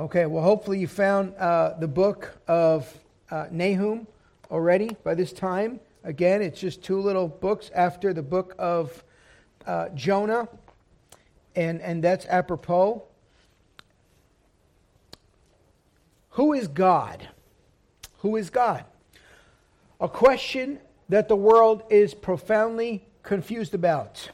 Okay, well, hopefully you found the book of Nahum already by this time. Again, it's just two little books after the book of Jonah, and that's apropos. Who is God? Who is God? A question that the world is profoundly confused about.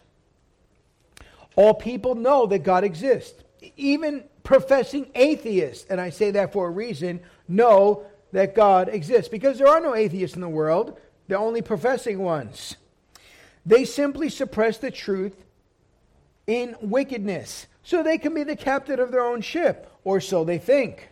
All people know that God exists. Even professing atheists, and I say that for a reason, know that God exists. Because there are no atheists in the world. They're only professing ones. They simply suppress the truth in wickedness, so they can be the captain of their own ship, or so they think.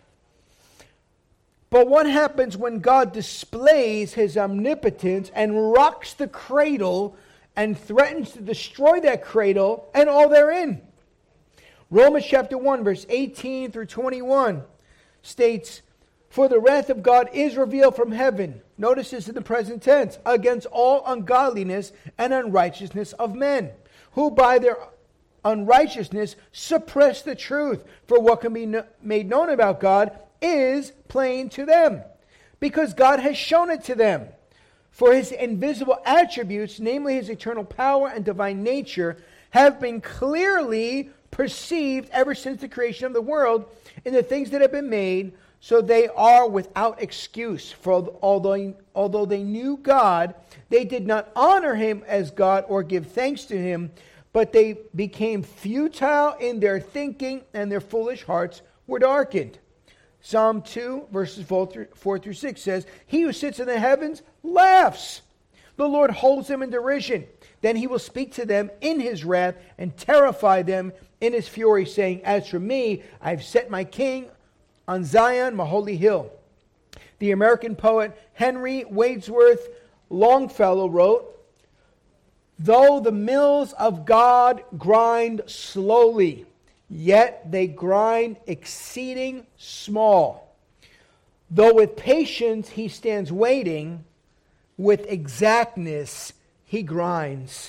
But what happens when God displays His omnipotence and rocks the cradle and threatens to destroy that cradle and all therein? Romans chapter 1, verse 18 through 21 states, "For the wrath of God is revealed from heaven," notice this in the present tense, "against all ungodliness and unrighteousness of men, who by their unrighteousness suppress the truth. For what can be made known about God is plain to them, because God has shown it to them. For His invisible attributes, namely His eternal power and divine nature, have been clearly perceived ever since the creation of the world in the things that have been made, so they are without excuse. For although they knew God, they did not honor Him as God or give thanks to Him, but they became futile in their thinking, and their foolish hearts were darkened." Psalm 2, verses 4 through 6 says, "He who sits in the heavens laughs. The Lord holds them in derision. Then He will speak to them in His wrath and terrify them in His fury, saying, As for me, I have set my king on Zion, my holy hill." The American poet Henry Wadsworth Longfellow wrote, "Though the mills of God grind slowly, yet they grind exceeding small. Though with patience He stands waiting, with exactness He grinds.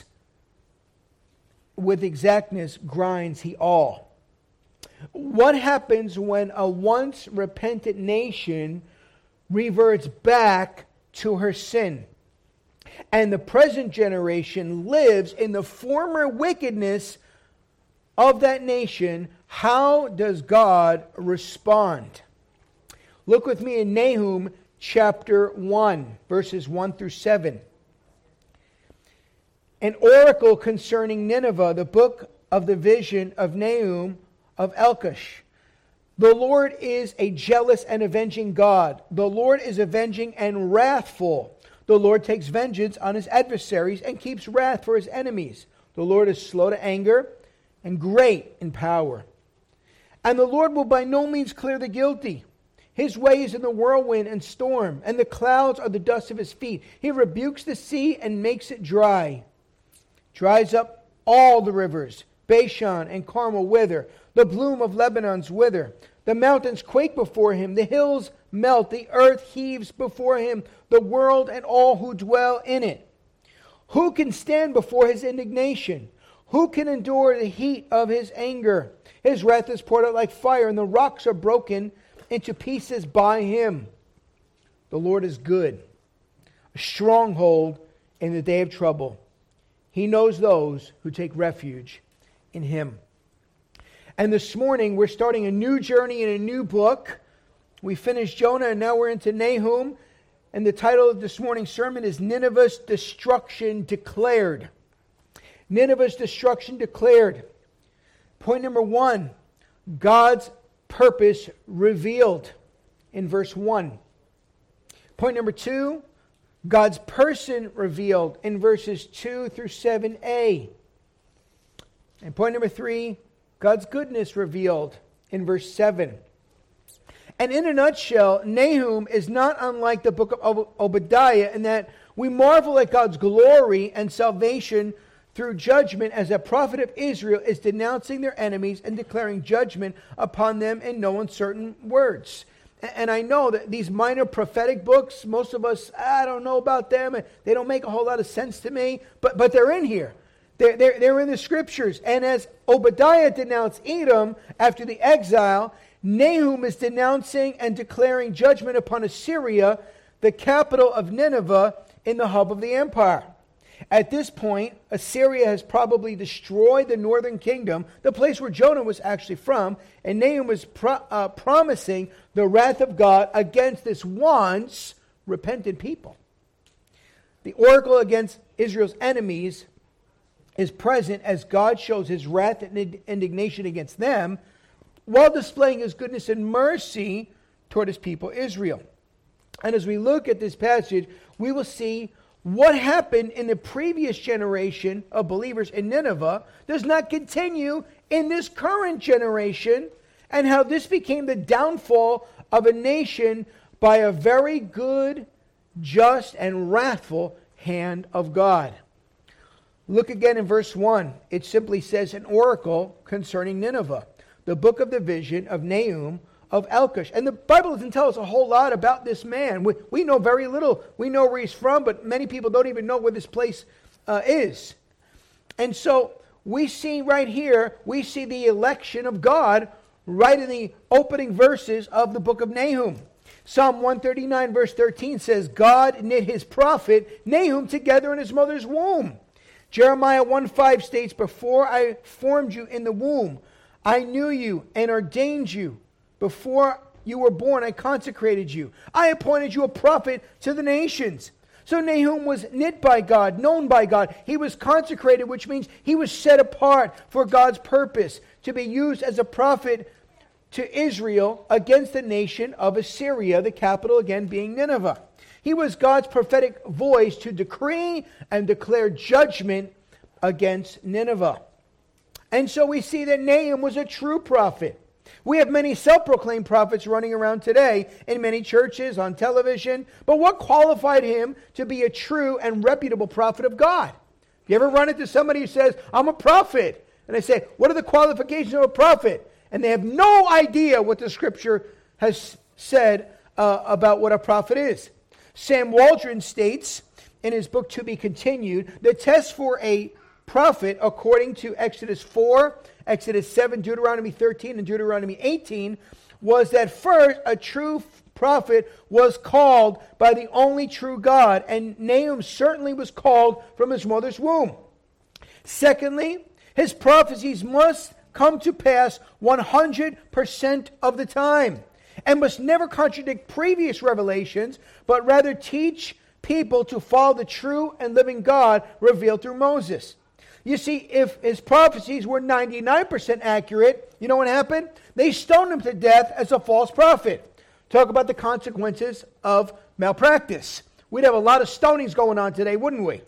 With exactness grinds He all." What happens when a once repentant nation reverts back to her sin, and the present generation lives in the former wickedness of that nation? How does God respond? Look with me in Nahum chapter 1, verses 1 through 7. An oracle concerning Nineveh, the book of the vision of Nahum of Elkosh. "The Lord is a jealous and avenging God. The Lord is avenging and wrathful. The Lord takes vengeance on His adversaries and keeps wrath for His enemies. The Lord is slow to anger and great in power. And the Lord will by no means clear the guilty. His way is in the whirlwind and storm, and the clouds are the dust of His feet. He rebukes the sea and makes it dry. Dries up all the rivers. Bashan and Carmel wither. The bloom of Lebanon's wither. The mountains quake before Him. The hills melt. The earth heaves before Him. The world and all who dwell in it. Who can stand before His indignation? Who can endure the heat of His anger? His wrath is poured out like fire, and the rocks are broken into pieces by Him. The Lord is good, a stronghold in the day of trouble. He knows those who take refuge in Him." And this morning we're starting a new journey in a new book. We finished Jonah and now we're into Nahum. And the title of this morning's sermon is Nineveh's Destruction Declared. Nineveh's destruction declared. Point number 1, God's purpose revealed in verse 1. Point number 2, God's person revealed in verses 2 through 7a. And point number 3, God's goodness revealed in verse 7. And in a nutshell, Nahum is not unlike the book of Obadiah in that we marvel at God's glory and salvation through judgment, as a prophet of Israel is denouncing their enemies and declaring judgment upon them in no uncertain words. And I know that these minor prophetic books, most of us, I don't know about them. They don't make a whole lot of sense to me, but they're in here. They're in the Scriptures. And as Obadiah denounced Edom after the exile, Nahum is denouncing and declaring judgment upon Assyria, the capital of Nineveh, in the hub of the empire. At this point, Assyria has probably destroyed the northern kingdom, the place where Jonah was actually from, and Nahum was promising the wrath of God against this once repentant people. The oracle against Israel's enemies is present as God shows his wrath and indignation against them, while displaying his goodness and mercy toward his people Israel. And as we look at this passage, we will see what happened in the previous generation of believers in Nineveh does not continue in this current generation, and how this became the downfall of a nation by a very good, just, and wrathful hand of God. Look again in verse 1. It simply says, an oracle concerning Nineveh, the book of the vision of Nahum of Elkosh. And the Bible doesn't tell us a whole lot about this man. We know very little. We know where he's from, but many people don't even know where this place is. And so we see right here, we see the election of God right in the opening verses of the book of Nahum. Psalm 139 verse 13 says, God knit his prophet Nahum together in his mother's womb. Jeremiah 1:5 states, before I formed you in the womb, I knew you and ordained you. Before you were born, I consecrated you. I appointed you a prophet to the nations. So Nahum was knit by God, known by God. He was consecrated, which means he was set apart for God's purpose, to be used as a prophet to Israel against the nation of Assyria, the capital again being Nineveh. He was God's prophetic voice to decree and declare judgment against Nineveh. And so we see that Nahum was a true prophet. We have many self-proclaimed prophets running around today in many churches, on television. But what qualified him to be a true and reputable prophet of God? You ever run into somebody who says, I'm a prophet? And I say, what are the qualifications of a prophet? And they have no idea what the scripture has said about what a prophet is. Sam Waldron states in his book To Be Continued, the test for a prophet, according to Exodus 4, Exodus 7, Deuteronomy 13, and Deuteronomy 18, was that first, a true prophet was called by the only true God, and Nahum certainly was called from his mother's womb. Secondly, his prophecies must come to pass 100% of the time, and must never contradict previous revelations, but rather teach people to follow the true and living God revealed through Moses. You see, if his prophecies were 99% accurate, you know what happened? They stoned him to death as a false prophet. Talk about the consequences of malpractice. We'd have a lot of stonings going on today, wouldn't we?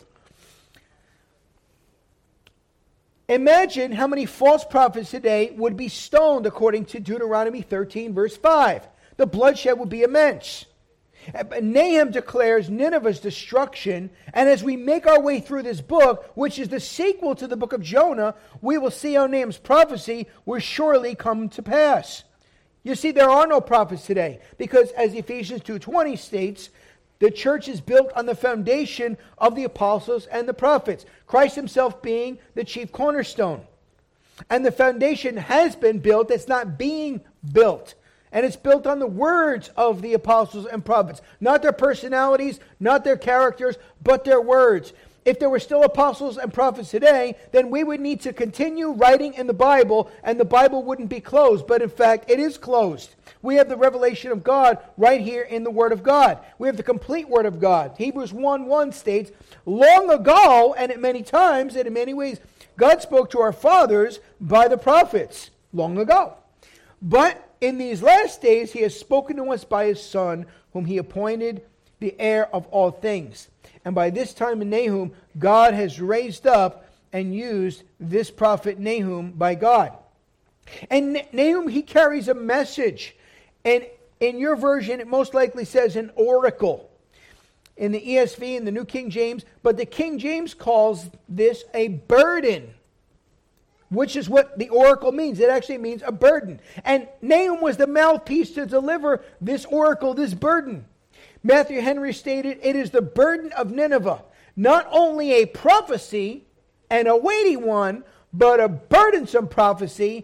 Imagine how many false prophets today would be stoned according to Deuteronomy 13, verse 5. The bloodshed would be immense. Nahum declares Nineveh's destruction, and as we make our way through this book, which is the sequel to the book of Jonah, we will see how Nahum's prophecy will surely come to pass. You see, there are no prophets today, because as Ephesians 2:20 states, the church is built on the foundation of the apostles and the prophets, Christ himself being the chief cornerstone. And the foundation has been built, it's not being built. And it's built on the words of the apostles and prophets. Not their personalities, not their characters, but their words. If there were still apostles and prophets today, then we would need to continue writing in the Bible, and the Bible wouldn't be closed. But in fact, it is closed. We have the revelation of God right here in the Word of God. We have the complete Word of God. Hebrews 1:1 states, long ago, and at many times, and in many ways, God spoke to our fathers by the prophets. Long ago. But in these last days, he has spoken to us by his Son, whom he appointed the heir of all things. And by this time in Nahum, God has raised up and used this prophet Nahum by God. And Nahum, he carries a message. And in your version, it most likely says an oracle. In the ESV and the New King James, but the King James calls this a burden, which is what the oracle means. It actually means a burden. And Nahum was the mouthpiece to deliver this oracle, this burden. Matthew Henry stated, it is the burden of Nineveh, not only a prophecy and a weighty one, but a burdensome prophecy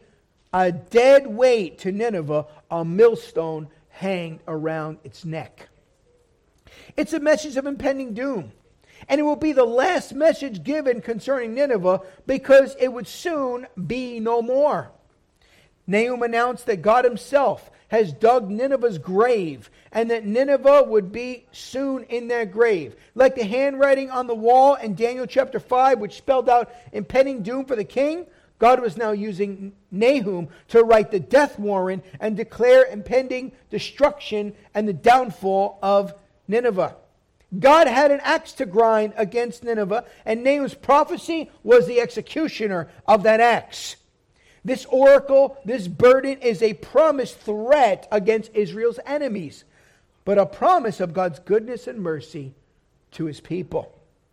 a dead weight to Nineveh, a millstone hanged around its neck. It's a message of impending doom. And it will be the last message given concerning Nineveh because it would soon be no more. Nahum announced that God himself has dug Nineveh's grave and that Nineveh would be soon in that grave. Like the handwriting on the wall in Daniel chapter 5, which spelled out impending doom for the king, God was now using Nahum to write the death warrant and declare impending destruction and the downfall of Nineveh. God had an axe to grind against Nineveh, and Nahum's prophecy was the executioner of that axe. This oracle, this burden is a promised threat against Israel's enemies, but a promise of God's goodness and mercy to his people.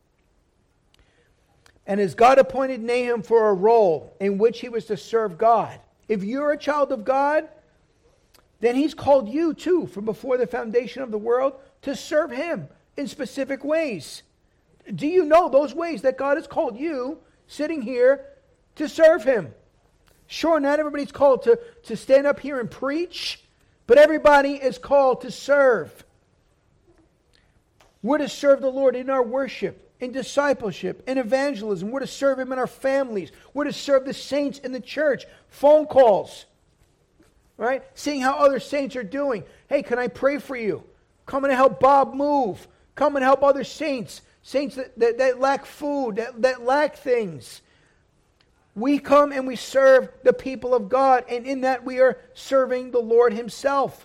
And as God appointed Nahum for a role in which he was to serve God, if you're a child of God, then he's called you too, from before the foundation of the world, to serve him in specific ways. Do you know those ways that God has called you, sitting here, to serve him? Sure, not everybody's called to stand up here and preach, but everybody is called to serve. We're to serve the Lord in our worship, in discipleship, in evangelism. We're to serve him in our families. We're to serve the saints in the church. Phone calls, right? Seeing how other saints are doing. Hey, can I pray for you? Come and help Bob move. Come and help other saints. Saints that lack food, that lack things. We come and we serve the people of God, and in that we are serving the Lord himself.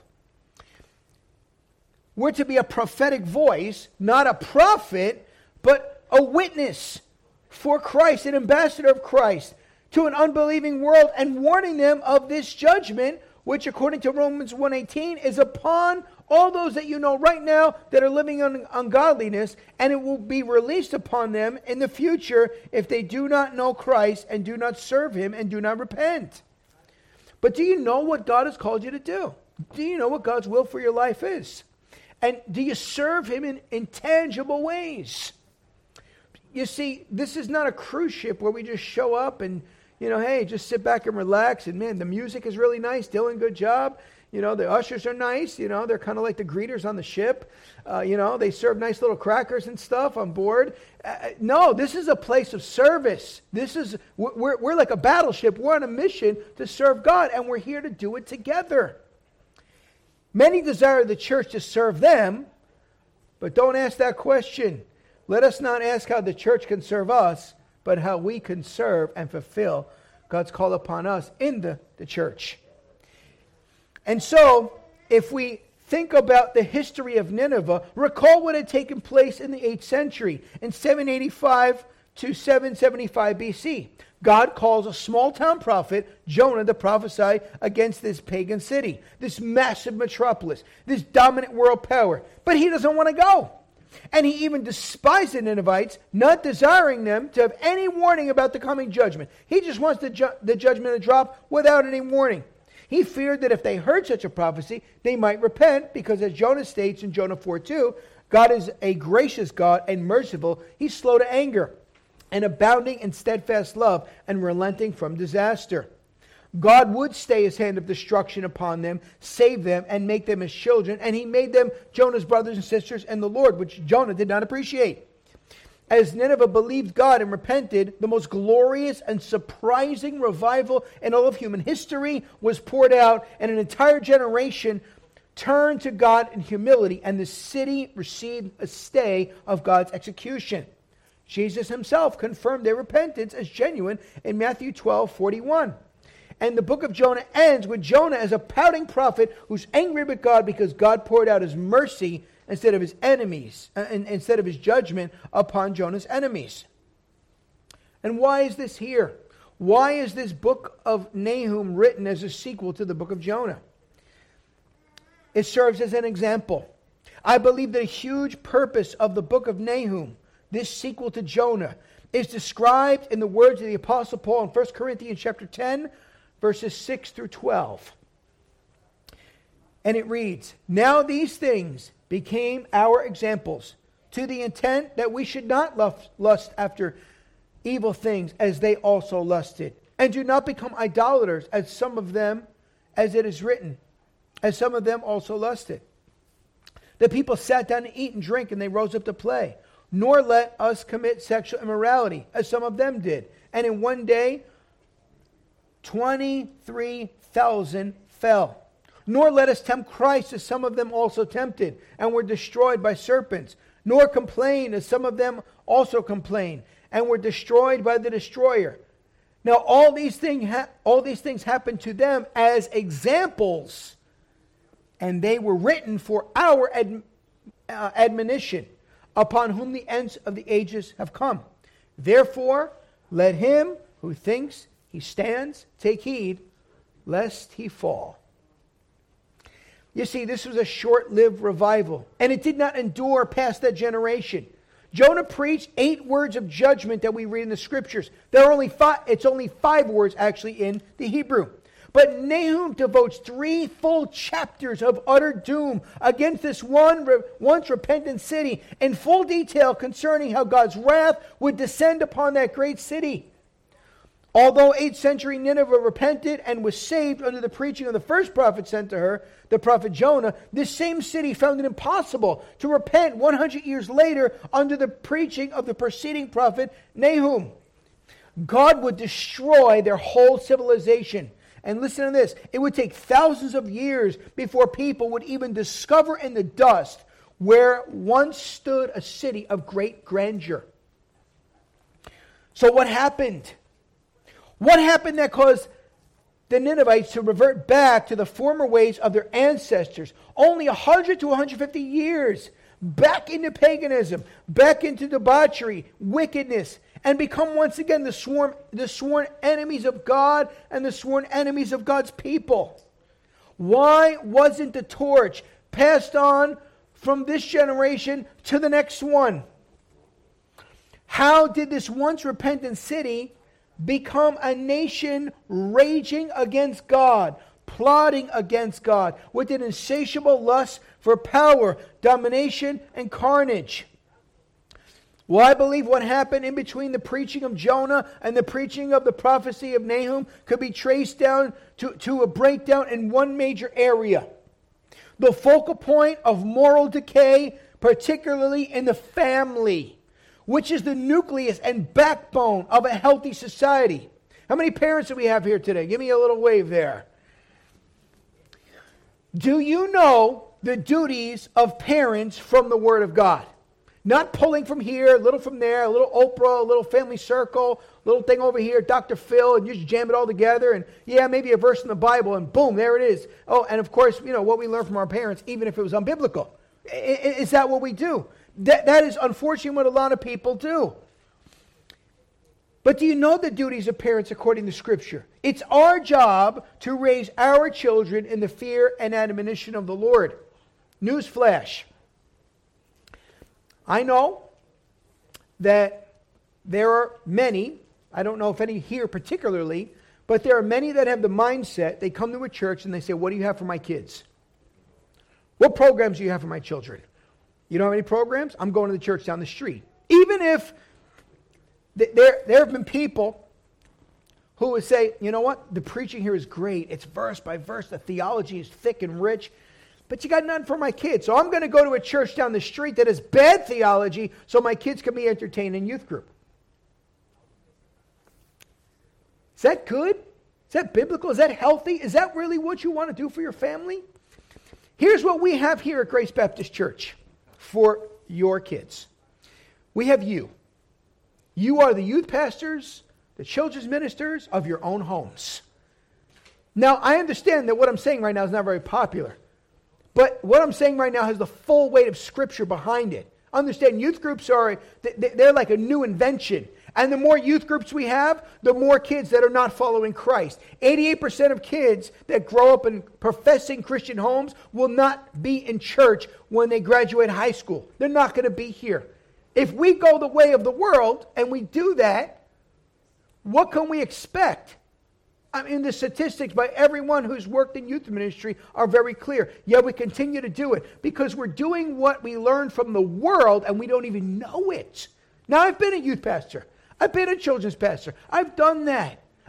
We're to be a prophetic voice, not a prophet, but a witness for Christ, an ambassador of Christ to an unbelieving world, and warning them of this judgment, which according to Romans 1:18 is upon all those that you know right now that are living in ungodliness, and it will be released upon them in the future if they do not know Christ and do not serve him and do not repent. But do you know what God has called you to do? Do you know what God's will for your life is? And do you serve him in intangible ways? You see, this is not a cruise ship where we just show up and, hey, just sit back and relax. And man, the music is really nice. Dylan, good job. The ushers are nice. They're kind of like the greeters on the ship. They serve nice little crackers and stuff on board. No, this is a place of service. We're like a battleship. We're on a mission to serve God, and we're here to do it together. Many desire the church to serve them, but don't ask that question. Let us not ask how the church can serve us, but how we can serve and fulfill God's call upon us in the church. And so, if we think about the history of Nineveh, recall what had taken place in the 8th century, in 785 to 775 BC. God calls a small town prophet, Jonah, to prophesy against this pagan city, this massive metropolis, this dominant world power. But he doesn't want to go. And he even despised the Ninevites, not desiring them to have any warning about the coming judgment. He just wants the judgment to drop without any warning. He feared that if they heard such a prophecy, they might repent, because as Jonah states in Jonah 4:2, God is a gracious God and merciful. He's slow to anger and abounding in steadfast love and relenting from disaster. God would stay his hand of destruction upon them, save them, and make them his children. And he made them Jonah's brothers and sisters in the Lord, which Jonah did not appreciate. As Nineveh believed God and repented, the most glorious and surprising revival in all of human history was poured out, and an entire generation turned to God in humility, and the city received a stay of God's execution. Jesus himself confirmed their repentance as genuine in Matthew 12:41. And the book of Jonah ends with Jonah as a pouting prophet who's angry with God because God poured out his mercy instead of his enemies, instead of his judgment upon Jonah's enemies. And why is this here? Why is this book of Nahum written as a sequel to the book of Jonah? It serves as an example. I believe that a huge purpose of the book of Nahum, this sequel to Jonah, is described in the words of the Apostle Paul in 1 Corinthians chapter 10, verses 6 through 12. And it reads, "Now these things became our examples, to the intent that we should not lust after evil things as they also lusted. And do not become idolaters, as some of them, as it is written, as some of them also lusted. The people sat down to eat and drink, and they rose up to play. Nor let us commit sexual immorality, as some of them did. And in one day, 23,000 fell. Nor let us tempt Christ, as some of them also tempted, and were destroyed by serpents. Nor complain, as some of them also complained, and were destroyed by the destroyer. Now all these things happened to them as examples, and they were written for our admonition, upon whom the ends of the ages have come. Therefore, let him who thinks he stands take heed, lest he fall. You see, this was a short-lived revival, and it did not endure past that generation. Jonah preached 8 words of judgment that we read in the scriptures. There are only 5. It's only 5 words actually in the Hebrew. But Nahum devotes 3 full chapters of utter doom against this once repentant city, in full detail concerning how God's wrath would descend upon that great city. Although 8th century Nineveh repented and was saved under the preaching of the first prophet sent to her, the prophet Jonah, this same city found it impossible to repent 100 years later under the preaching of the preceding prophet Nahum. God would destroy their whole civilization. And listen to this, it would take thousands of years before people would even discover in the dust where once stood a city of great grandeur. So what happened? What happened that caused the Ninevites to revert back to the former ways of their ancestors? Only 100 to 150 years back into paganism, back into debauchery, wickedness, and become once again the sworn enemies of God and the sworn enemies of God's people. Why wasn't the torch passed on from this generation to the next one? How did this once repentant city become a nation raging against God, plotting against God, with an insatiable lust for power, domination, and carnage? Well, I believe what happened in between the preaching of Jonah and the preaching of the prophecy of Nahum could be traced down to a breakdown in one major area. The focal point of moral decay, particularly in the family, which is the nucleus and backbone of a healthy society. How many parents do we have here today? Give me a little wave there. Do you know the duties of parents from the Word of God? Not pulling from here, a little from there, a little Oprah, a little family circle, a little thing over here, Dr. Phil, and you just jam it all together, and yeah, maybe a verse in the Bible, and boom, there it is. Oh, and of course, you know, what we learn from our parents, even if it was unbiblical. Is that what we do? That is unfortunately what a lot of people do. But do you know the duties of parents according to Scripture? It's our job to raise our children in the fear and admonition of the Lord. Newsflash. I know that there are many, I don't know if any here particularly, but there are many that have the mindset, they come to a church and they say, what do you have for my kids? What programs do you have for my children? You don't have any programs? I'm going to the church down the street. Even if there have been people who would say, you know what, the preaching here is great. It's verse by verse. The theology is thick and rich. But you got nothing for my kids. So I'm going to go to a church down the street that has bad theology so my kids can be entertained in youth group. Is that good? Is that biblical? Is that healthy? Is that really what you want to do for your family? Here's what we have here at Grace Baptist Church for your kids. We have you. You are the youth pastors, the children's ministers of your own homes. Now, I understand that what I'm saying right now is not very popular. But what I'm saying right now has the full weight of Scripture behind it. Understand, youth groups they're like a new invention. And the more youth groups we have, the more kids that are not following Christ. 88% of kids that grow up in professing Christian homes will not be in church when they graduate high school. They're not going to be here. If we go the way of the world and we do that, what can we expect? I mean, the statistics by everyone who's worked in youth ministry are very clear. Yet we continue to do it because we're doing what we learned from the world and we don't even know it. Now, I've been a youth pastor. I've been a children's pastor. I've done that.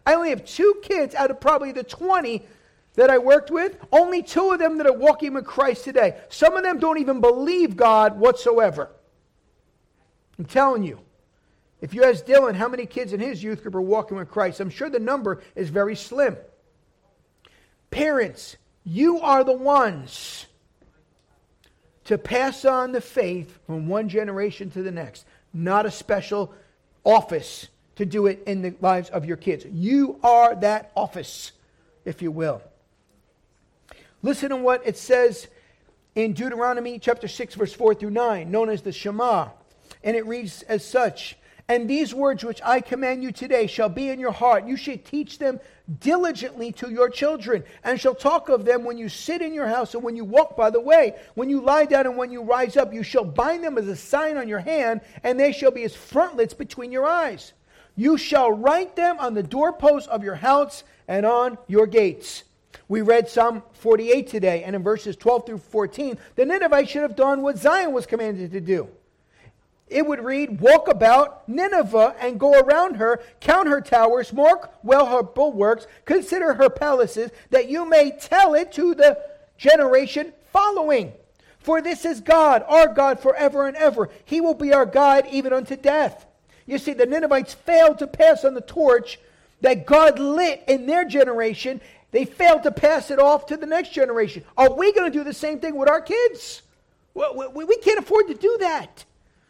I only have 2 kids out of probably the 20 that I worked with. Only 2 of them that are walking with Christ today. Some of them don't even believe God whatsoever. I'm telling you. If you ask Dylan how many kids in his youth group are walking with Christ, I'm sure the number is very slim. Parents, you are the ones to pass on the faith from one generation to the next. Not a special office to do it in the lives of your kids. You are that office, if you will. Listen to what it says in Deuteronomy chapter 6, verse 4 through 9, known as the Shema. And it reads as such, "And these words which I command you today shall be in your heart. You shall teach them diligently to your children, and shall talk of them when you sit in your house and when you walk by the way, when you lie down and when you rise up. You shall bind them as a sign on your hand, and they shall be as frontlets between your eyes. You shall write them on the doorposts of your house and on your gates." We read Psalm 48 today, and in verses 12 through 14, the Ninevites should have done what Zion was commanded to do. It would read, "Walk about Nineveh and go around her, count her towers, mark well her bulwarks, consider her palaces, that you may tell it to the generation following. For this is God, our God forever and ever. He will be our guide even unto death." You see, the Ninevites failed to pass on the torch that God lit in their generation. They failed to pass it off to the next generation. Are we going to do the same thing with our kids? We can't afford to do that.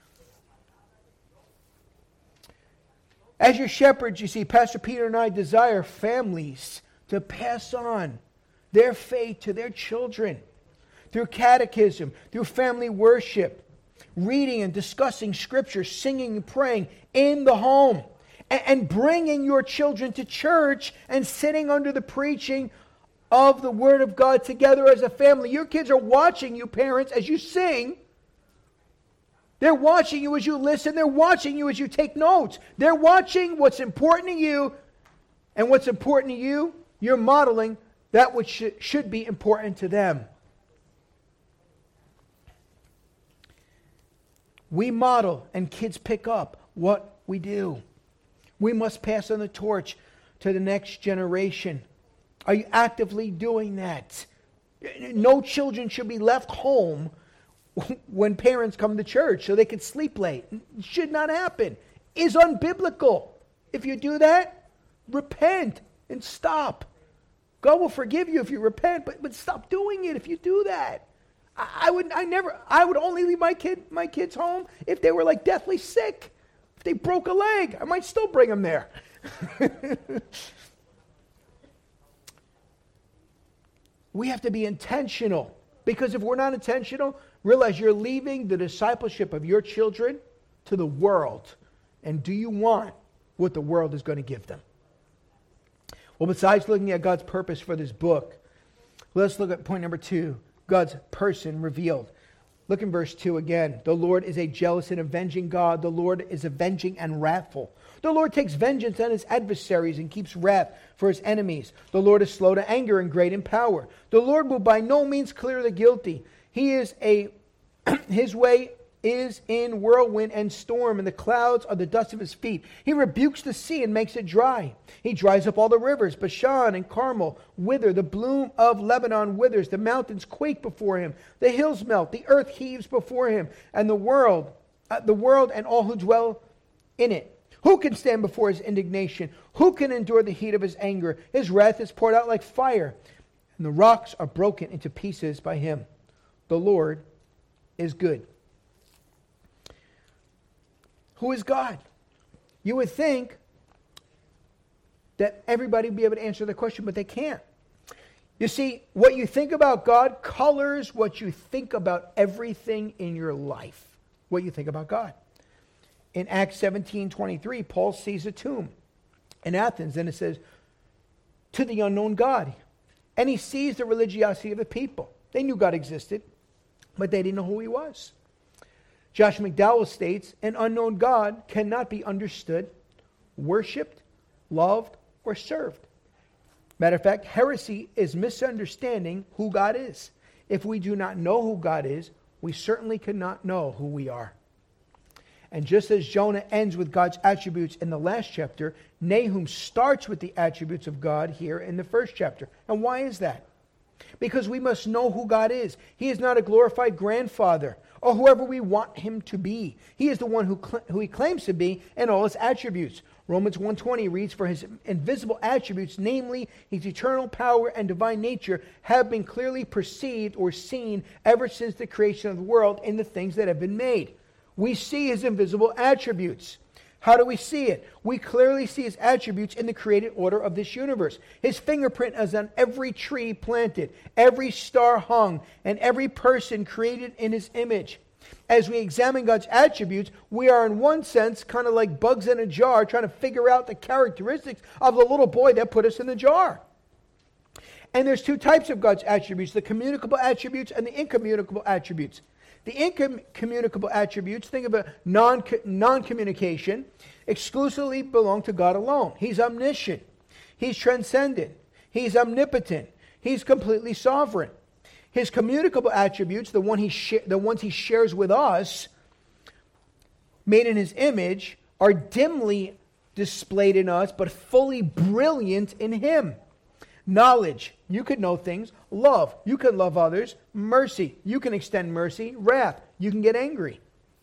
As your shepherds, you see, Pastor Peter and I desire families to pass on their faith to their children through catechism, through family worship, reading and discussing Scripture, singing and praying in the home, and bringing your children to church and sitting under the preaching of the Word of God together as a family. Your kids are watching you, parents, as you sing. They're watching you as you listen. They're watching you as you take notes. They're watching what's important to you. And what's important to you, you're modeling that which should be important to them. We model and kids pick up what we do. We must pass on the torch to the next generation. Are you actively doing that? No children should be left home when parents come to church so they can sleep late. It should not happen. It's unbiblical. If you do that, repent and stop. God will forgive you if you repent, but stop doing it if you do that. I would only leave my kids home if they were like deathly sick. If they broke a leg, I might still bring them there. We have to be intentional, because if we're not intentional, realize you're leaving the discipleship of your children to the world. And do you want what the world is going to give them? Well, besides looking at God's purpose for this book, let's look at point number 2, God's person revealed. Look in verse 2 again. The Lord is a jealous and avenging God. The Lord is avenging and wrathful. The Lord takes vengeance on his adversaries and keeps wrath for his enemies. The Lord is slow to anger and great in power. The Lord will by no means clear the guilty. His way is in whirlwind and storm, and the clouds are the dust of his feet. He rebukes the sea and makes it dry. He dries up all the rivers. Bashan and Carmel wither. The bloom of Lebanon withers. The mountains quake before him. The hills melt. The earth heaves before him. And the world and all who dwell in it. Who can stand before his indignation? Who can endure the heat of his anger? His wrath is poured out like fire, and the rocks are broken into pieces by him. The Lord is good. Who is God? You would think that everybody would be able to answer the question, but they can't. You see, what you think about God colors what you think about everything in your life. What you think about God. In Acts 17:23, Paul sees a tomb in Athens, and it says, "To the unknown God." And he sees the religiosity of the people. They knew God existed, but they didn't know who he was. Josh McDowell states, "An unknown God cannot be understood, worshipped, loved, or served." Matter of fact, heresy is misunderstanding who God is. If we do not know who God is, we certainly cannot know who we are. And just as Jonah ends with God's attributes in the last chapter, Nahum starts with the attributes of God here in the first chapter. And why is that? Because we must know who God is. He is not a glorified grandfather or whoever we want him to be. He is the one who he claims to be in all his attributes. Romans 1:20 reads, "For his invisible attributes, namely his eternal power and divine nature, have been clearly perceived or seen ever since the creation of the world in the things that have been made." We see his invisible attributes. How do we see it? We clearly see his attributes in the created order of this universe. His fingerprint is on every tree planted, every star hung, and every person created in his image. As we examine God's attributes, we are in one sense kind of like bugs in a jar trying to figure out the characteristics of the little boy that put us in the jar. And there's two types of God's attributes, the communicable attributes and the incommunicable attributes. The incommunicable attributes, think of a non-communication, exclusively belong to God alone. He's omniscient. He's transcendent. He's omnipotent. He's completely sovereign. His communicable attributes, the ones he shares with us, made in his image, are dimly displayed in us, but fully brilliant in him. Knowledge, you could know things. Love, you can love others. Mercy, you can extend mercy. Wrath, you can get angry.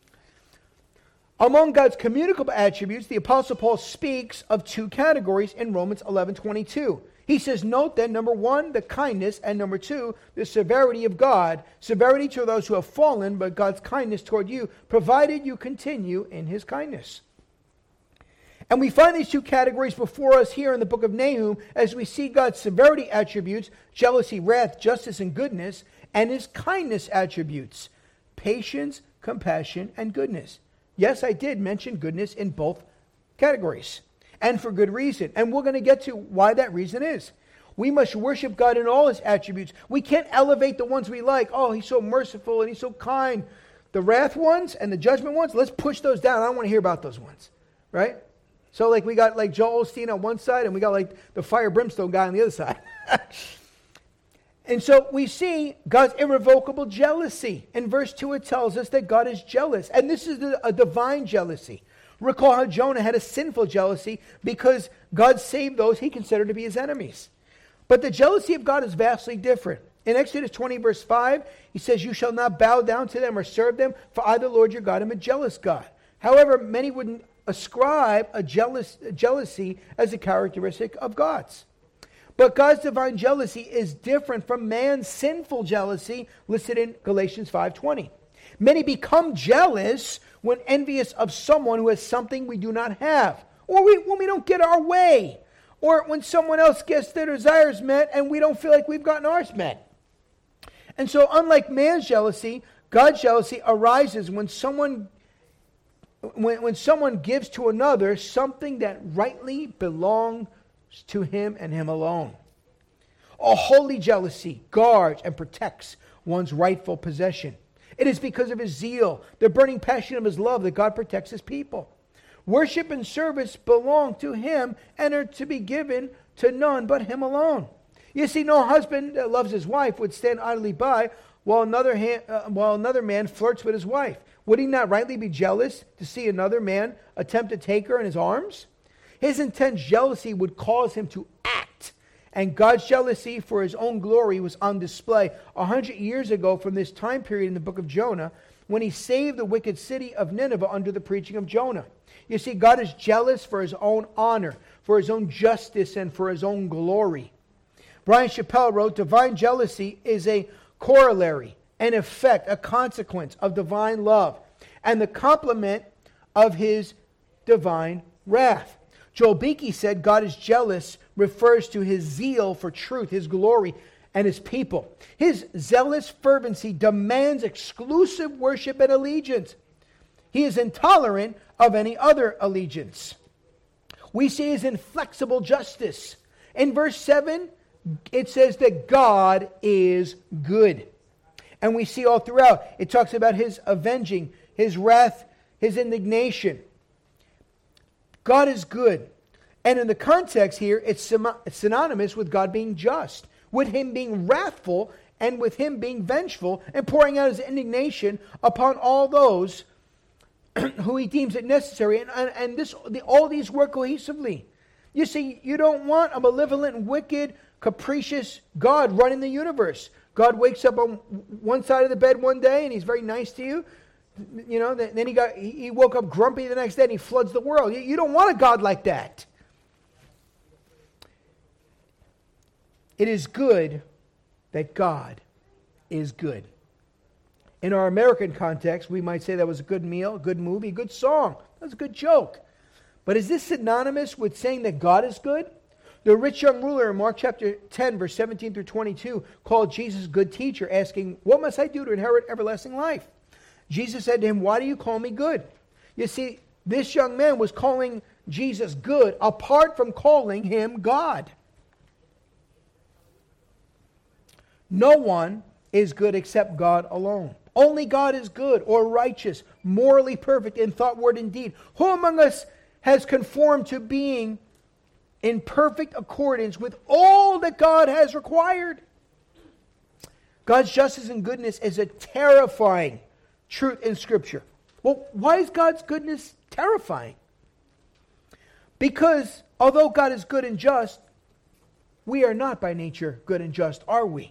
Among God's communicable attributes, the Apostle Paul speaks of two categories in Romans 11:22. He says, note then, number one, the kindness, and number two, the severity of God. Severity to those who have fallen, but God's kindness toward you, provided you continue in his kindness. And we find these two categories before us here in the book of Nahum as we see God's severity attributes, jealousy, wrath, justice, and goodness, and his kindness attributes, patience, compassion, and goodness. Yes, I did mention goodness in both categories, and for good reason. And we're going to get to why that reason is. We must worship God in all his attributes. We can't elevate the ones we like. Oh, he's so merciful and he's so kind. The wrath ones and the judgment ones, let's push those down. I don't want to hear about those ones, right? So like we got like Joel Osteen on one side and we got like the fire brimstone guy on the other side. And so we see God's irrevocable jealousy. In verse 2 it tells us that God is jealous. And this is a divine jealousy. Recall how Jonah had a sinful jealousy because God saved those he considered to be his enemies. But the jealousy of God is vastly different. In Exodus 20 verse 5, he says, "You shall not bow down to them or serve them, for I, the Lord your God, am a jealous God." However, many wouldn't ascribe a jealousy as a characteristic of God's. But God's divine jealousy is different from man's sinful jealousy listed in Galatians 5:20. Many become jealous when envious of someone who has something we do not have, or when we don't get our way, or when someone else gets their desires met and we don't feel like we've gotten ours met. And so unlike man's jealousy, God's jealousy arises when someone gives to another something that rightly belongs to him and him alone. A holy jealousy guards and protects one's rightful possession. It is because of his zeal, the burning passion of his love, that God protects his people. Worship and service belong to him and are to be given to none but him alone. You see, no husband that loves his wife would stand idly by while another man flirts with his wife. Would he not rightly be jealous to see another man attempt to take her in his arms? His intense jealousy would cause him to act. And God's jealousy for his own glory was on display 100 years ago from this time period in the book of Jonah, when he saved the wicked city of Nineveh under the preaching of Jonah. You see, God is jealous for his own honor, for his own justice, and for his own glory. Brian Chappell wrote, "Divine jealousy is a corollary, an effect, a consequence of divine love, and the complement of his divine wrath." Joel Beeke said, "God is jealous refers to his zeal for truth, his glory, and his people. His zealous fervency demands exclusive worship and allegiance. He is intolerant of any other allegiance." We see his inflexible justice. In verse 7, it says that God is good. And we see all throughout, it talks about his avenging, his wrath, his indignation. God is good. And in the context here, it's synonymous with God being just, with him being wrathful, and with him being vengeful and pouring out his indignation upon all those who he deems it necessary. And all these work cohesively. You see, you don't want a malevolent, wicked, capricious God running the universe. God wakes up on one side of the bed one day and he's very nice to you. You know, then he woke up grumpy the next day and he floods the world. You don't want a God like that. It is good that God is good. In our American context, we might say that was a good meal, a good movie, a good song. That was a good joke. But is this synonymous with saying that God is good? The rich young ruler in Mark chapter 10, verse 17 through 22, called Jesus good teacher, asking, "What must I do to inherit everlasting life?" Jesus said to him, "Why do you call me good?" You see, this young man was calling Jesus good apart from calling him God. No one is good except God alone. Only God is good or righteous, morally perfect in thought, word, and deed. Who among us has conformed to being in perfect accordance with all that God has required? God's justice and goodness is a terrifying truth in Scripture. Well, why is God's goodness terrifying? Because although God is good and just, we are not by nature good and just, are we?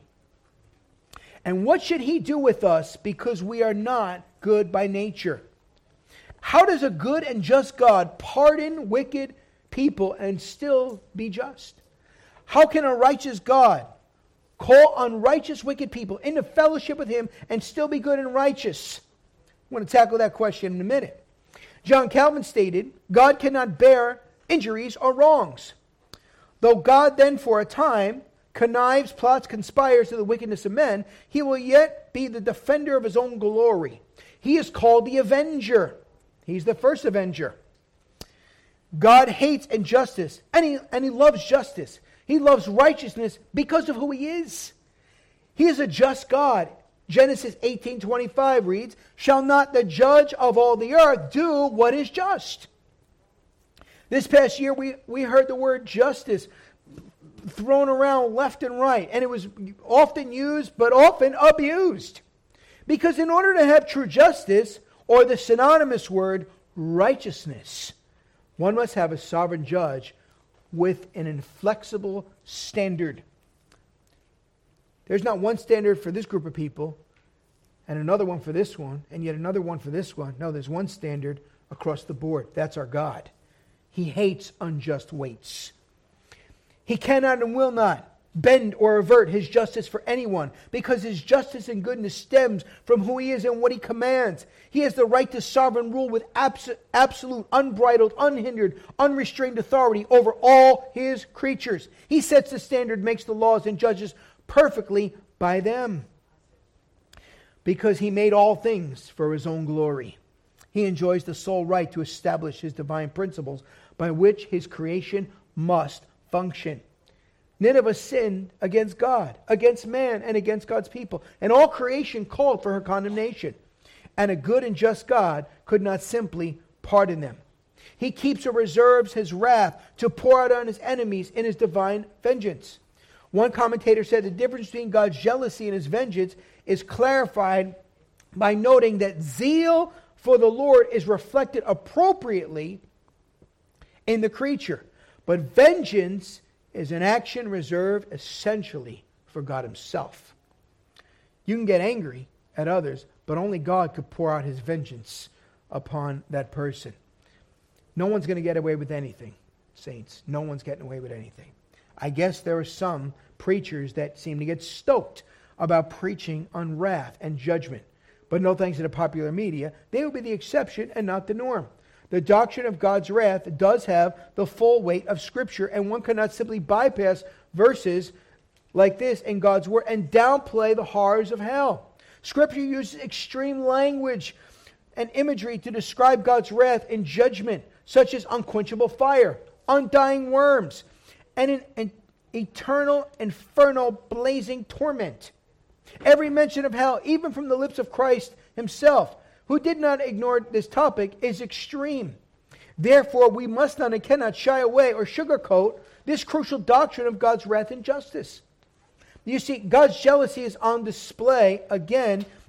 And what should he do with us because we are not good by nature? How does a good and just God pardon wicked people and still be just? How can a righteous God call unrighteous wicked people into fellowship with him and still be good and righteous? I'm going to tackle that question in a minute. John Calvin stated, God cannot bear injuries or wrongs. Though God then for a time connives, plots, conspires to the wickedness of men, he will yet be the defender of his own glory. He is called the avenger. He's the first avenger. God hates injustice, and he loves justice. He loves righteousness because of who he is. He is a just God. Genesis 18:25 reads, "Shall not the judge of all the earth do what is just?" This past year we heard the word justice thrown around left and right, and it was often used but often abused. Because in order to have true justice, or the synonymous word righteousness, one must have a sovereign judge with an inflexible standard. There's not one standard for this group of people, and another one for this one, and yet another one for this one. No, there's one standard across the board. That's our God. He hates unjust weights. He cannot and will not bend or avert his justice for anyone, because his justice and goodness stems from who he is and what he commands. He has the right to sovereign rule with absolute, unbridled, unhindered, unrestrained authority over all his creatures. He sets the standard, makes the laws, and judges perfectly by them. Because he made all things for his own glory, he enjoys the sole right to establish his divine principles by which his creation must function. Nineveh sinned against God, against man, and against God's people. And all creation called for her condemnation. And a good and just God could not simply pardon them. He keeps or reserves his wrath to pour out on his enemies in his divine vengeance. One commentator said the difference between God's jealousy and his vengeance is clarified by noting that zeal for the Lord is reflected appropriately in the creature. But vengeance is an action reserved essentially for God himself. You can get angry at others, but only God could pour out his vengeance upon that person. No one's going to get away with anything, saints. No one's getting away with anything. I guess there are some preachers that seem to get stoked about preaching on wrath and judgment. But no thanks to the popular media, they will be the exception and not the norm. The doctrine of God's wrath does have the full weight of Scripture, and one cannot simply bypass verses like this in God's Word and downplay the horrors of hell. Scripture uses extreme language and imagery to describe God's wrath and judgment, such as unquenchable fire, undying worms, and an eternal, infernal, blazing torment. Every mention of hell, even from the lips of Christ himself, who did not ignore this topic, is extreme. Therefore, we must not and cannot shy away or sugarcoat this crucial doctrine of God's wrath and justice. You see, God's jealousy is on display again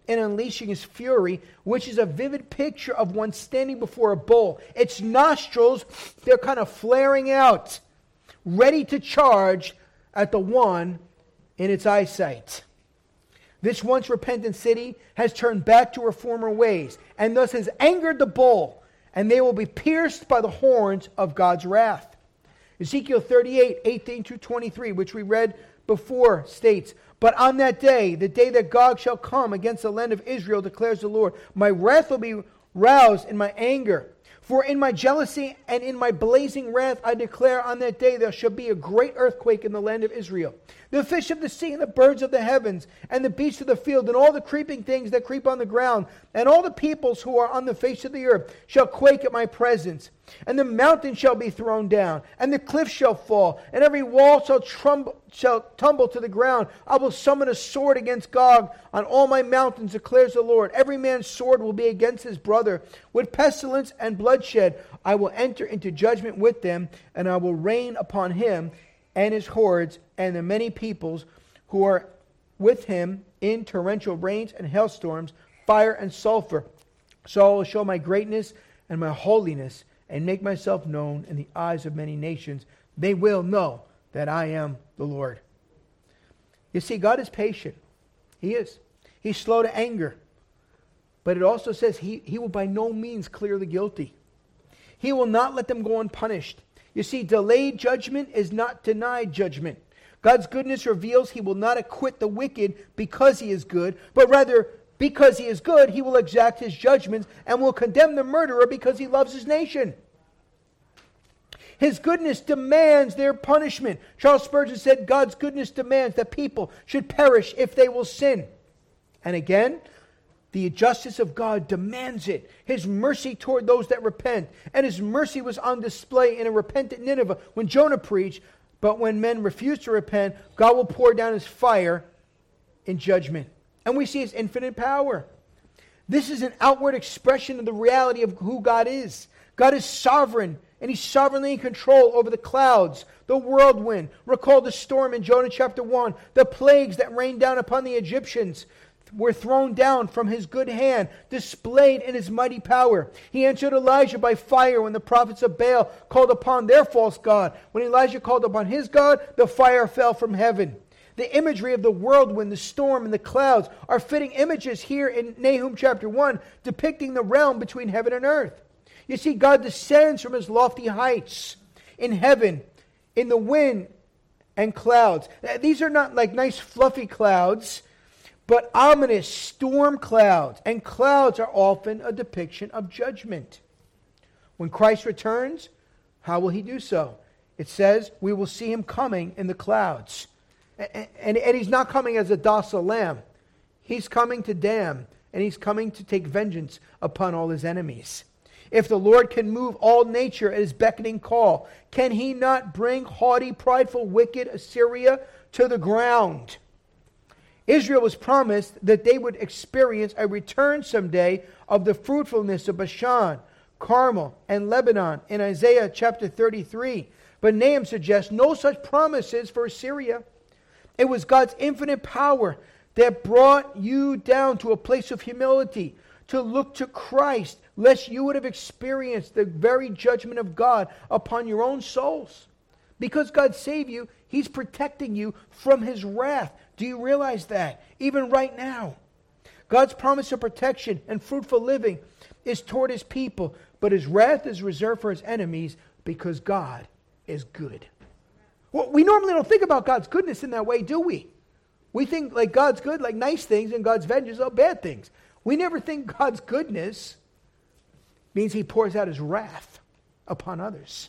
in unleashing his fury, which is a vivid picture of one standing before a bull. Its nostrils, they're kind of flaring out, ready to charge at the one in its eyesight. This once repentant city has turned back to her former ways, and thus has angered the bull, and they will be pierced by the horns of God's wrath. Ezekiel 38, 18 through 23, which we read before, states, "But on that day, the day that Gog shall come against the land of Israel, declares the Lord, my wrath will be roused in my anger. For in my jealousy and in my blazing wrath I declare on that day there shall be a great earthquake in the land of Israel. The fish of the sea and the birds of the heavens and the beasts of the field and all the creeping things that creep on the ground and all the peoples who are on the face of the earth shall quake at my presence. And the mountains shall be thrown down and the cliffs shall fall and every wall shall tumble to the ground. I will summon a sword against Gog on all my mountains, declares the Lord. Every man's sword will be against his brother. With pestilence and bloodshed I will enter into judgment with them, and I will rain upon him and his hordes and the many peoples who are with him in torrential rains and hailstorms, fire and sulfur. So I will show my greatness and my holiness and make myself known in the eyes of many nations. They will know that I am the Lord." You see, God is patient. He is. He's slow to anger. But it also says he will by no means clear the guilty. He will not let them go unpunished. You see, delayed judgment is not denied judgment. God's goodness reveals he will not acquit the wicked because he is good, but rather because he is good, he will exact his judgments and will condemn the murderer because he loves his nation. His goodness demands their punishment. Charles Spurgeon said, God's goodness demands that people should perish if they will sin. And again, the justice of God demands it. His mercy toward those that repent. And his mercy was on display in a repentant Nineveh when Jonah preached. But when men refuse to repent, God will pour down his fire in judgment. And we see his infinite power. This is an outward expression of the reality of who God is. God is sovereign, and he's sovereignly in control over the clouds, the whirlwind. Recall the storm in Jonah chapter 1. The plagues that rained down upon the Egyptians were thrown down from his good hand, displayed in his mighty power. He answered Elijah by fire when the prophets of Baal called upon their false god. When Elijah called upon his God, the fire fell from heaven. The imagery of the whirlwind, the storm, and the clouds are fitting images here in Nahum chapter 1, depicting the realm between heaven and earth. You see, God descends from his lofty heights in heaven, in the wind and clouds. These are not like nice fluffy clouds, but ominous storm clouds. And clouds are often a depiction of judgment. When Christ returns, how will he do so? It says, we will see him coming in the clouds. And he's not coming as a docile lamb. He's coming to damn, and he's coming to take vengeance upon all his enemies. If the Lord can move all nature at his beckoning call, can he not bring haughty, prideful, wicked Assyria to the ground? Israel was promised that they would experience a return someday of the fruitfulness of Bashan, Carmel, and Lebanon in Isaiah chapter 33. But Nahum suggests no such promises for Assyria. It was God's infinite power that brought you down to a place of humility, to look to Christ, lest you would have experienced the very judgment of God upon your own souls. Because God saved you, he's protecting you from his wrath. Do you realize that? Even right now. God's promise of protection and fruitful living is toward his people, but his wrath is reserved for his enemies because God is good. Well, we normally don't think about God's goodness in that way, do we? We think like God's good, like nice things, and God's vengeance are bad things. We never think God's goodness means he pours out his wrath upon others.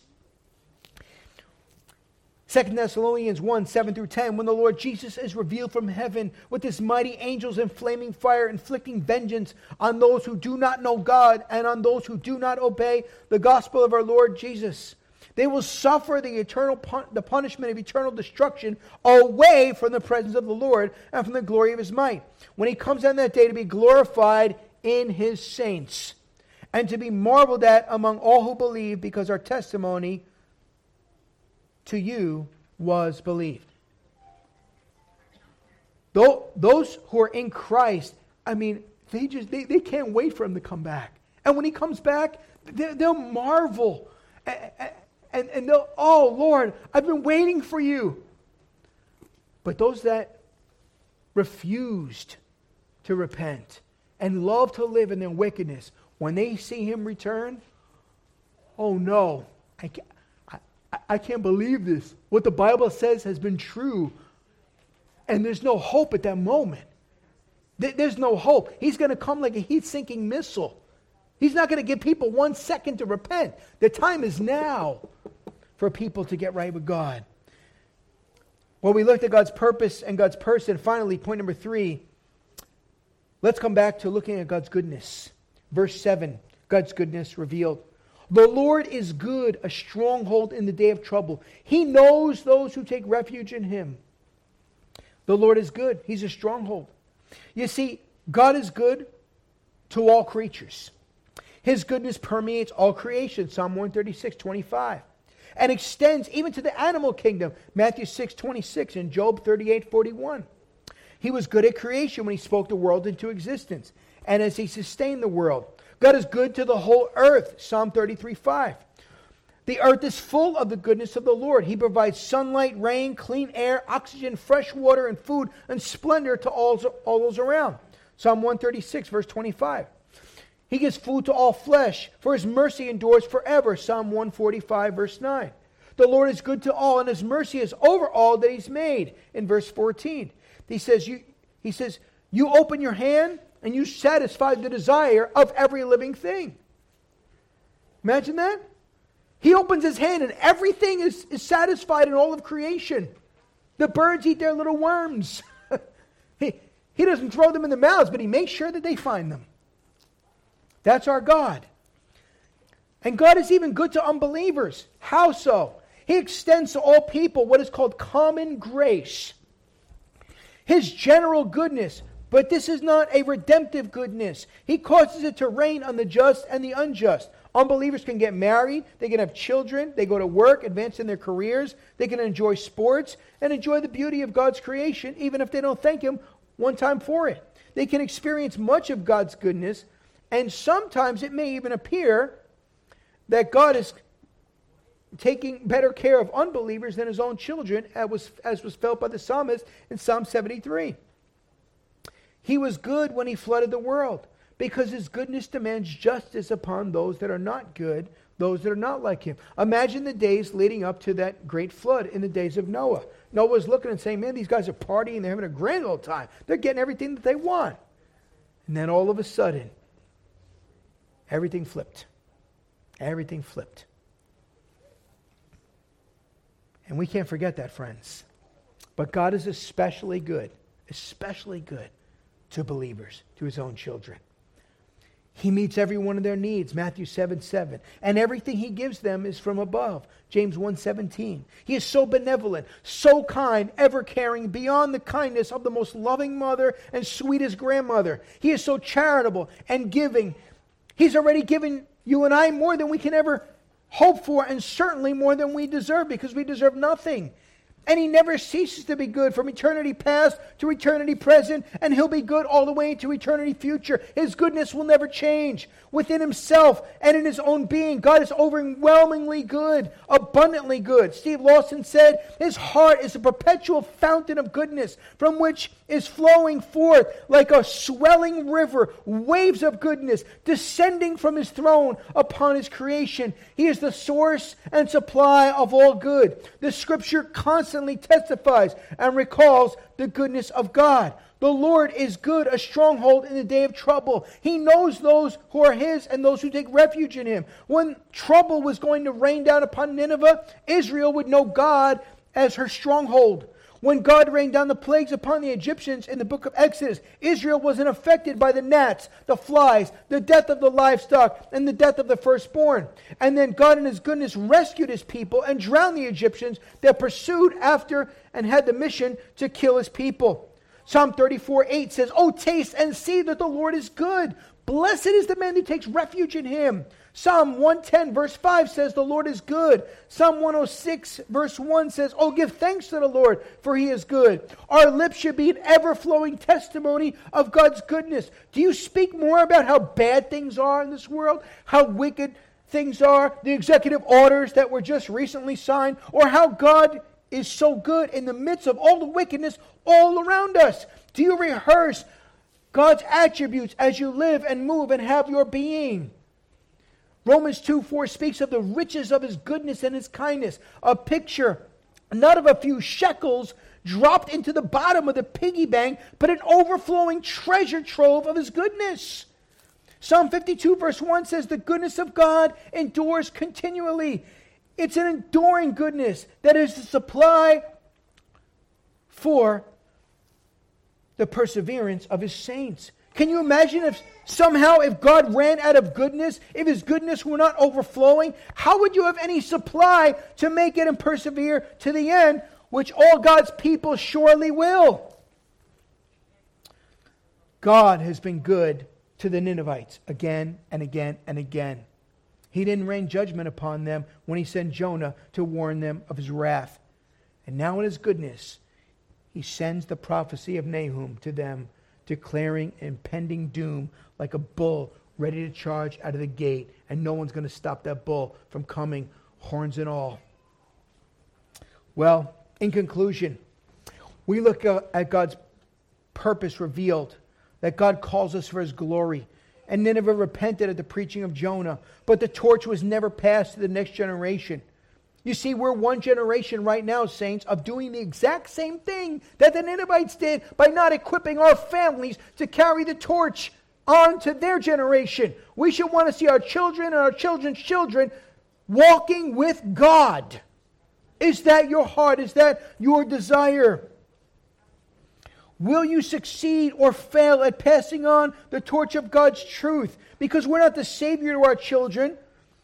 2 Thessalonians 1, 7 through 10, when the Lord Jesus is revealed from heaven with his mighty angels in flaming fire, inflicting vengeance on those who do not know God and on those who do not obey the gospel of our Lord Jesus. They will suffer the punishment of eternal destruction away from the presence of the Lord and from the glory of his might, when he comes on that day to be glorified in his saints and to be marveled at among all who believe, because our testimony to you was believed. Those who are in Christ I mean, they can't wait for him to come back. And when he comes back, they'll marvel. And they'll, oh, Lord, I've been waiting for you. But those that refused to repent and love to live in their wickedness, when they see him return, oh no, I can't believe this. What the Bible says has been true. And there's no hope at that moment. There's no hope. He's going to come like a heat-sinking missile. He's not going to give people 1 second to repent. The time is now for people to get right with God. Well, we looked at God's purpose and God's person. Finally, point number 3. Let's come back to looking at God's goodness. Verse 7, God's goodness revealed. The Lord is good, a stronghold in the day of trouble. He knows those who take refuge in him. The Lord is good. He's a stronghold. You see, God is good to all creatures. His goodness permeates all creation, Psalm 136:25, and extends even to the animal kingdom, Matthew 6:26 and Job 38:41. He was good at creation when he spoke the world into existence, and as he sustained the world. God is good to the whole earth, Psalm 33:5. The earth is full of the goodness of the Lord. He provides sunlight, rain, clean air, oxygen, fresh water, and food, and splendor to all those around. Psalm 136, verse 25. He gives food to all flesh, for his mercy endures forever. Psalm 145, verse 9. The Lord is good to all, and his mercy is over all that he's made. In verse 14, he says, you open your hand, and you satisfy the desire of every living thing. Imagine that. He opens his hand and everything is satisfied in all of creation. The birds eat their little worms. He doesn't throw them in the mouths, but he makes sure that they find them. That's our God. And God is even good to unbelievers. How so? He extends to all people what is called common grace. His general goodness, but this is not a redemptive goodness. He causes it to rain on the just and the unjust. Unbelievers can get married, they can have children, they go to work, advance in their careers, they can enjoy sports, and enjoy the beauty of God's creation, even if they don't thank him one time for it. They can experience much of God's goodness, and sometimes it may even appear that God is taking better care of unbelievers than his own children, as was felt by the psalmist in Psalm 73. He was good when he flooded the world, because his goodness demands justice upon those that are not good, those that are not like him. Imagine the days leading up to that great flood in the days of Noah. Noah was looking and saying, man, these guys are partying, they're having a grand old time. They're getting everything that they want. And then all of a sudden, everything flipped. Everything flipped. And we can't forget that, friends. But God is especially good to believers, to his own children. He meets every one of their needs, Matthew 7:7. And everything he gives them is from above, James 1:17. He is so benevolent, so kind, ever caring, beyond the kindness of the most loving mother and sweetest grandmother. He is so charitable and giving. He's already given you and I more than we can ever hope for, and certainly more than we deserve, because we deserve nothing. And he never ceases to be good from eternity past to eternity present, and he'll be good all the way into eternity future. His goodness will never change. Within himself and in his own being, God is overwhelmingly good, abundantly good. Steve Lawson said, his heart is a perpetual fountain of goodness from which is flowing forth like a swelling river, waves of goodness descending from his throne upon his creation. He is the source and supply of all good. The scripture constantly testifies and recalls the goodness of God. The Lord is good, a stronghold in the day of trouble. He knows those who are his and those who take refuge in him. When trouble was going to rain down upon Nineveh, Israel would know God as her stronghold. When God rained down the plagues upon the Egyptians in the book of Exodus, Israel wasn't affected by the gnats, the flies, the death of the livestock, and the death of the firstborn. And then God in his goodness rescued his people and drowned the Egyptians that pursued after and had the mission to kill his people. Psalm 34:8 says, "Oh, taste and see that the Lord is good. Blessed is the man who takes refuge in him." Psalm 110 verse 5 says the Lord is good. Psalm 106 verse 1 says, oh, give thanks to the Lord, for he is good. Our lips should be an ever-flowing testimony of God's goodness. Do you speak more about how bad things are in this world? How wicked things are? The executive orders that were just recently signed? Or how God is so good in the midst of all the wickedness all around us? Do you rehearse God's attributes as you live and move and have your being? Romans 2:4 speaks of the riches of his goodness and his kindness. A picture, not of a few shekels dropped into the bottom of the piggy bank, but an overflowing treasure trove of his goodness. Psalm 52 verse 1 says, the goodness of God endures continually. It's an enduring goodness that is the supply for the perseverance of his saints. Can you imagine if God ran out of goodness, if his goodness were not overflowing, how would you have any supply to make it and persevere to the end, which all God's people surely will? God has been good to the Ninevites again and again and again. He didn't rain judgment upon them when he sent Jonah to warn them of his wrath. And now in his goodness, he sends the prophecy of Nahum to them, declaring impending doom like a bull ready to charge out of the gate. And no one's going to stop that bull from coming, horns and all. Well, in conclusion, we look at God's purpose revealed, that God calls us for his glory. And Nineveh repented at the preaching of Jonah, but the torch was never passed to the next generation. You see, we're one generation right now, saints, of doing the exact same thing that the Ninevites did by not equipping our families to carry the torch on to their generation. We should want to see our children and our children's children walking with God. Is that your heart? Is that your desire? Will you succeed or fail at passing on the torch of God's truth? Because we're not the Savior to our children,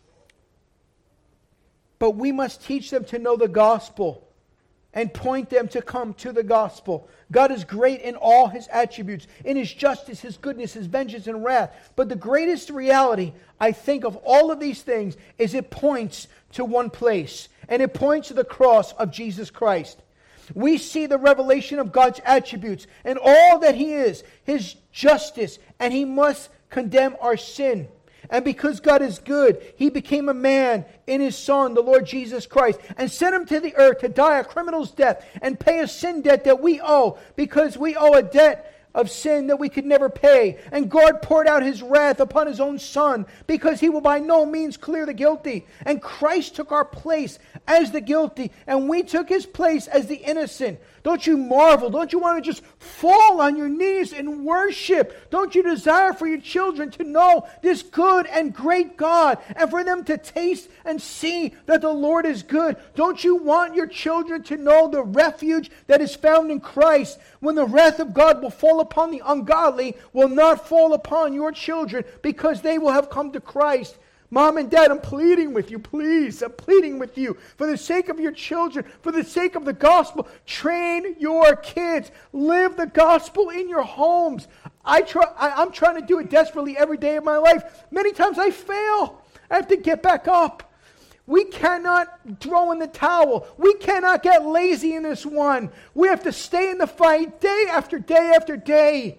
but we must teach them to know the gospel and point them to come to the gospel. God is great in all his attributes, in his justice, his goodness, his vengeance and wrath. But the greatest reality, I think, of all of these things is it points to one place, and it points to the cross of Jesus Christ. We see the revelation of God's attributes and all that he is, his justice, and he must condemn our sin. And because God is good, he became a man in his Son, the Lord Jesus Christ, and sent him to the earth to die a criminal's death and pay a sin debt that we owe, because we owe a debt of sin that we could never pay. And God poured out his wrath upon his own Son, because he will by no means clear the guilty. And Christ took our place as the guilty, and we took his place as the innocent. Don't you marvel? Don't you want to just fall on your knees and worship? Don't you desire for your children to know this good and great God, and for them to taste and see that the Lord is good? Don't you want your children to know the refuge that is found in Christ, when the wrath of God will fall upon the ungodly, will not fall upon your children, because they will have come to Christ? Mom and Dad, I'm pleading with you, please. I'm pleading with you. For the sake of your children, for the sake of the gospel, train your kids. Live the gospel in your homes. I'm trying to do it desperately every day of my life. Many times I fail. I have to get back up. We cannot throw in the towel. We cannot get lazy in this one. We have to stay in the fight day after day after day.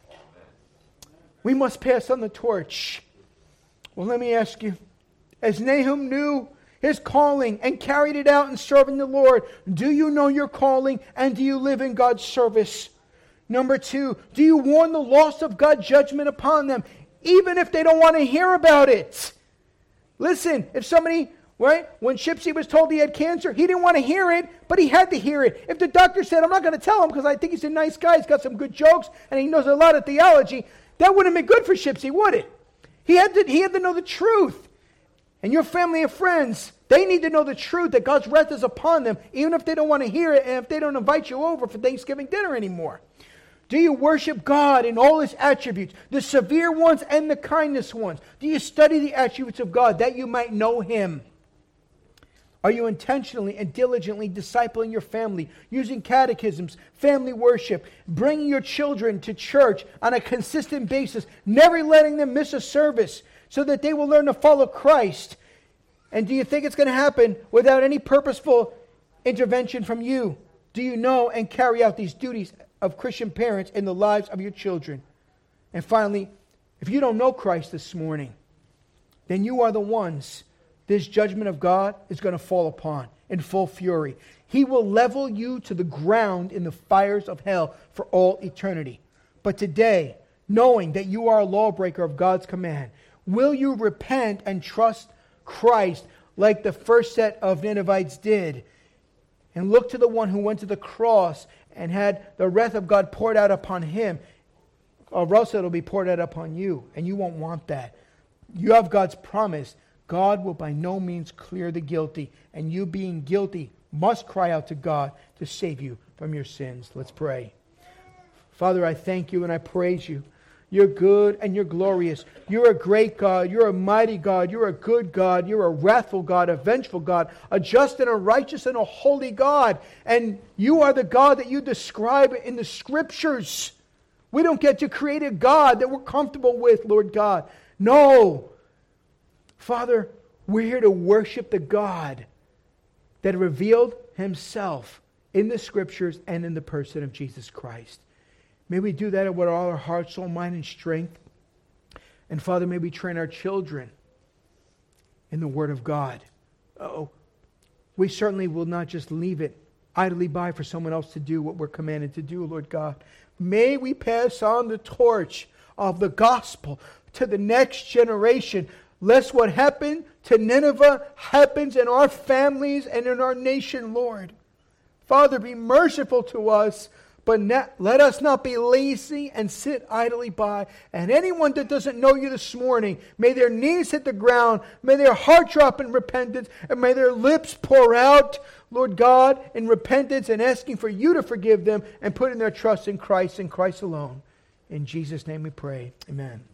We must pass on the torch. Well, let me ask you, as Nahum knew his calling and carried it out in serving the Lord, do you know your calling, and do you live in God's service? Number 2, do you warn the lost of God's judgment upon them, even if they don't want to hear about it? Listen, if somebody, right, when Shipsy was told he had cancer, he didn't want to hear it, but he had to hear it. If the doctor said, I'm not going to tell him because I think he's a nice guy, he's got some good jokes, and he knows a lot of theology, that wouldn't have been good for Shipsy, would it? He had to know the truth. And your family and friends, they need to know the truth, that God's wrath is upon them, even if they don't want to hear it, and if they don't invite you over for Thanksgiving dinner anymore. Do you worship God in all his attributes, the severe ones and the kindness ones? Do you study the attributes of God that you might know him? Are you intentionally and diligently discipling your family, using catechisms, family worship, bringing your children to church on a consistent basis, never letting them miss a service? so that they will learn to follow Christ. And do you think it's going to happen without any purposeful intervention from you? Do you know and carry out these duties of Christian parents in the lives of your children? And finally, if you don't know Christ this morning, then you are the ones this judgment of God is going to fall upon in full fury. He will level you to the ground in the fires of hell for all eternity. But today, knowing that you are a lawbreaker of God's command, will you repent and trust Christ like the first set of Ninevites did, and look to the one who went to the cross and had the wrath of God poured out upon him, or else it'll be poured out upon you, and you won't want that. You have God's promise. God will by no means clear the guilty, and you being guilty must cry out to God to save you from your sins. Let's pray. Father, I thank you and I praise you. You're good and you're glorious. You're a great God. You're a mighty God. You're a good God. You're a wrathful God, a vengeful God, a just and a righteous and a holy God. And you are the God that you describe in the Scriptures. We don't get to create a God that we're comfortable with, Lord God. No. Father, we're here to worship the God that revealed Himself in the Scriptures and in the person of Jesus Christ. May we do that with all our heart, soul, mind, and strength. And Father, may we train our children in the Word of God. We certainly will not just leave it idly by for someone else to do what we're commanded to do, Lord God. May we pass on the torch of the gospel to the next generation, lest what happened to Nineveh happens in our families and in our nation, Lord. Father, be merciful to us, but let us not be lazy and sit idly by. And anyone that doesn't know you this morning, may their knees hit the ground, may their heart drop in repentance, and may their lips pour out, Lord God, in repentance and asking for you to forgive them and putting their trust in Christ and Christ alone. In Jesus' name we pray. Amen.